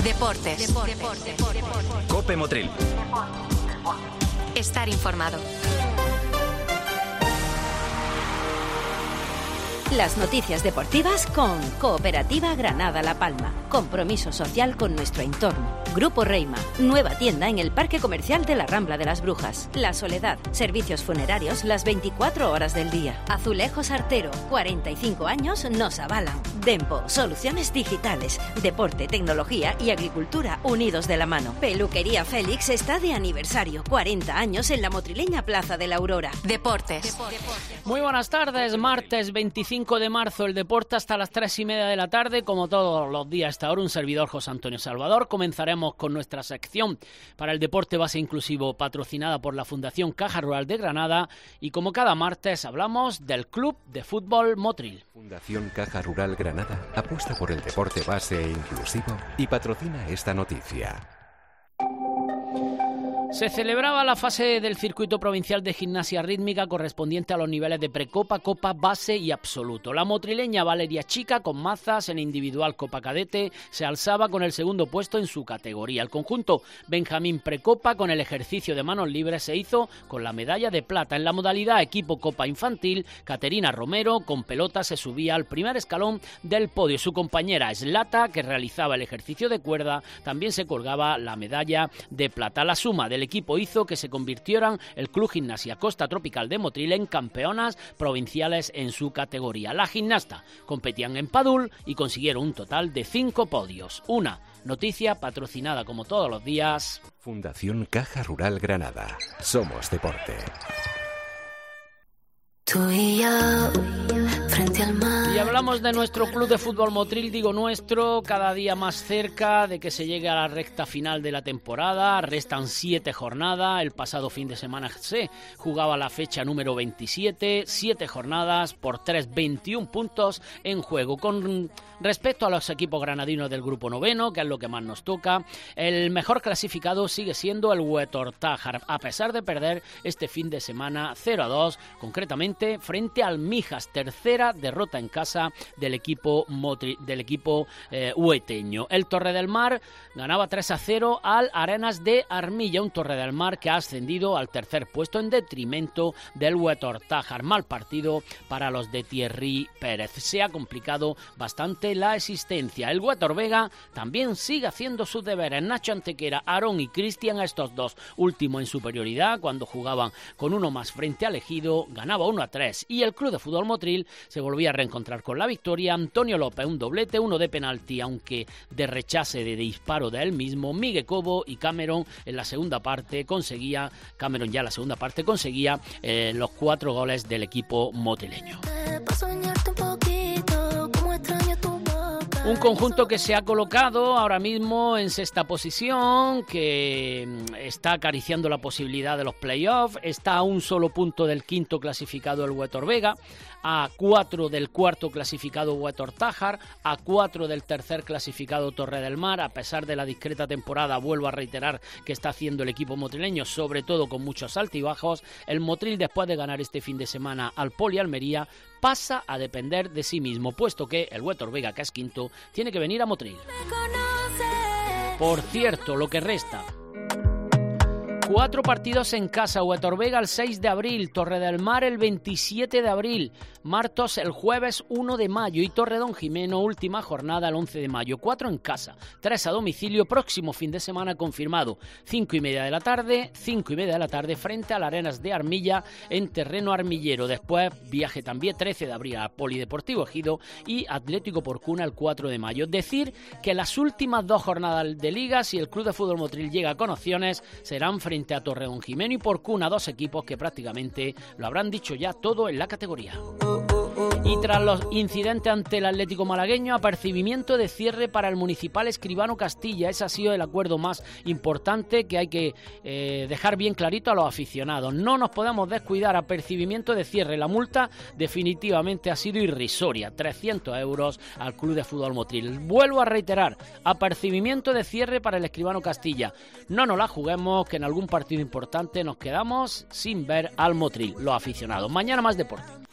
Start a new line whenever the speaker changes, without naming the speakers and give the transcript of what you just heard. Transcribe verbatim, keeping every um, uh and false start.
Deportes. Deportes. Deportes. Deportes.
Cope Motril.
Estar informado.
Las noticias deportivas con Cooperativa Granada La Palma. Compromiso social con nuestro entorno. Grupo Reima. Nueva tienda en el Parque Comercial de la Rambla de las Brujas. La Soledad. Servicios funerarios las veinticuatro horas del día. Azulejos Artero. cuarenta y cinco años nos avalan. Dempo. Soluciones digitales. Deporte, tecnología y agricultura unidos de la mano. Peluquería Félix está de aniversario. cuarenta años en la motrileña Plaza de la Aurora.
Deportes.
Muy buenas tardes. Martes veinticinco de marzo, el deporte hasta las tres y media de la tarde. Como todos los días a esta hora, un servidor, José Antonio Salvador. Comenzaremos con nuestra sección para el deporte base inclusivo, patrocinada por la Fundación Caja Rural de Granada, y como cada martes hablamos del Club de Fútbol Motril.
Fundación Caja Rural Granada apuesta por el deporte base e inclusivo y patrocina esta noticia.
Se celebraba la fase del circuito provincial de gimnasia rítmica correspondiente a los niveles de precopa, copa, base y absoluto. La motrileña Valeria Chica, con mazas en individual copa cadete, se alzaba con el segundo puesto en su categoría. El conjunto Benjamín Precopa, con el ejercicio de manos libres, se hizo con la medalla de plata. En la modalidad equipo copa infantil, Caterina Romero, con pelota, se subía al primer escalón del podio. Su compañera Slata, que realizaba el ejercicio de cuerda, también se colgaba la medalla de plata. La suma del equipo hizo que se convirtieran el Club Gimnasia Costa Tropical de Motril en campeonas provinciales en su categoría. Las gimnastas competían en Padul y consiguieron un total de cinco podios. Una noticia patrocinada como todos los días.
Fundación Caja Rural Granada. Somos deporte.
Tú y yo, frente al mar.
Y hablamos de nuestro Club de Fútbol Motril, digo nuestro, cada día más cerca de que se llegue a la recta final de la temporada. Restan siete jornadas. El pasado fin de semana se jugaba la fecha número veintisiete. Siete jornadas por tres, veintiún puntos en juego. Con respecto a los equipos granadinos del grupo noveno, que es lo que más nos toca, el mejor clasificado sigue siendo el Huetor Tájar, a pesar de perder este fin de semana cero a dos, concretamente frente al Mijas. Tercera derrota en casa del equipo motri, del equipo eh, hueteño. El Torre del Mar ganaba tres a cero al Arenas de Armilla, un Torre del Mar que ha ascendido al tercer puesto en detrimento del Huetor Tájar. Mal partido para los de Thierry Pérez. Se ha complicado bastante la existencia. El Huetor Vega también sigue haciendo sus deberes. Nacho Antequera, Aarón y Cristian, estos dos último en superioridad, cuando jugaban con uno más frente al Ejido, ganaba uno a tres, y el Club de Fútbol Motril se volvía a reencontrar con la victoria. Antonio López, un doblete, uno de penalti, aunque de rechace de disparo de él mismo. Miguel Cobo y Cameron en la segunda parte conseguía, Cameron ya en la segunda parte conseguía eh, los cuatro goles del equipo motrileño. Un conjunto que se ha colocado ahora mismo en sexta posición, que está acariciando la posibilidad de los playoffs, está a un solo punto del quinto clasificado, el Huetor Vega, a cuatro del cuarto clasificado Huetor Tájar, a cuatro del tercer clasificado Torre del Mar. A pesar de la discreta temporada, vuelvo a reiterar, que está haciendo el equipo motrileño, sobre todo con muchos altibajos, el Motril, después de ganar este fin de semana al Poli Almería, pasa a depender de sí mismo, puesto que el Huetor Vega, que es quinto, tiene que venir a Motril. Por cierto, lo que resta: cuatro partidos en casa. Huetor Vega el seis de abril, Torre del Mar el veintisiete de abril, Martos el jueves uno de mayo y Torredón Jimeno, última jornada el once de mayo. Cuatro en casa, tres a domicilio. Próximo fin de semana confirmado, cinco y media de la tarde, cinco y media de la tarde frente a las Arenas de Armilla en terreno armillero. Después viaje también trece de abril al Polideportivo Ejido y Atlético Porcuna el cuatro de mayo. Decir que las últimas dos jornadas de liga, si el Club de Fútbol Motril llega con opciones, serán frente a Torreón Jimeno y Porcuna, dos equipos que prácticamente lo habrán dicho ya todo en la categoría. Y tras los incidentes ante el Atlético malagueño, apercibimiento de cierre para el Municipal Escribano Castilla. Ese ha sido el acuerdo más importante que hay que eh, dejar bien clarito a los aficionados. No nos podemos descuidar. Apercibimiento de cierre. La multa definitivamente ha sido irrisoria, trescientos euros al Club de Fútbol Motril. Vuelvo a reiterar, apercibimiento de cierre para el Escribano Castilla. No nos la juguemos, que en algún partido importante nos quedamos sin ver al Motril, los aficionados. Mañana más deporte.